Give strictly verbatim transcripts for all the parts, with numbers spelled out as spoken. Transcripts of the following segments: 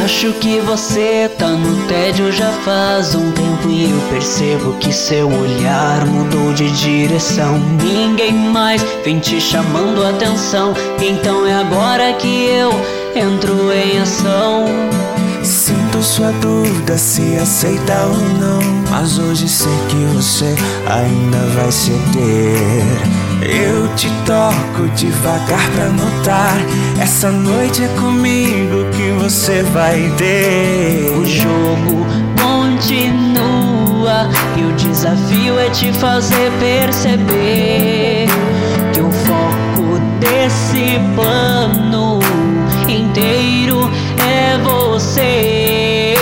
Acho que você tá no tédio já faz um tempo e eu percebo que seu olhar mudou de direção. Ninguém mais vem te chamando a atenção, então é agora que eu entro em ação. Sinto sua dúvida se aceita ou não, mas hoje sei que você ainda vai ceder. Eu te toco devagar pra notar, essa noite é comigo que você vai ter. O jogo continua e o desafio é te fazer perceber que o foco desse plano inteiro é você.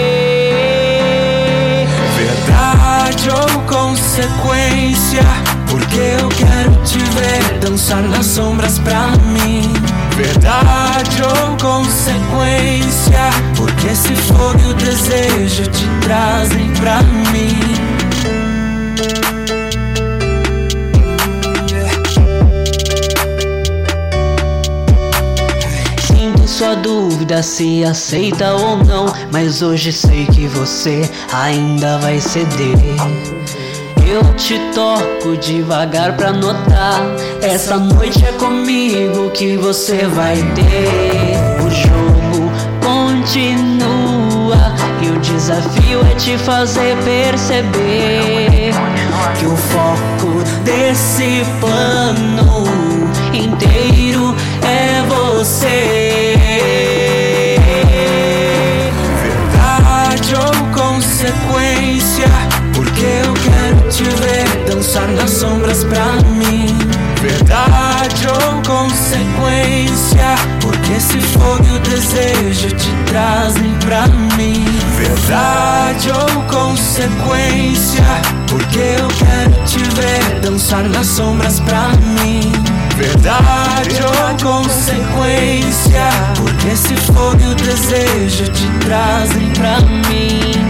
Verdade ou consequência? Porque eu quero te ver dançar nas sombras pra mim. Verdade ou consequência? Porque esse fogo e o desejo te trazem pra mim. Sua dúvida se aceita ou não, mas hoje sei que você ainda vai ceder. Eu te toco devagar pra notar, essa noite é comigo que você vai ter. O jogo continua e o desafio é te fazer perceber que o foco desse plano inteiro é você. Verdade ou consequência? Porque eu quero te ver dançar nas sombras pra mim. Verdade ou consequência? Porque esse fogo e o desejo te trazem pra mim. Verdade ou consequência? Porque eu quero te ver dançar nas sombras pra mim. Verdade ou consequência? Porque esse fogo e o desejo te trazem pra mim.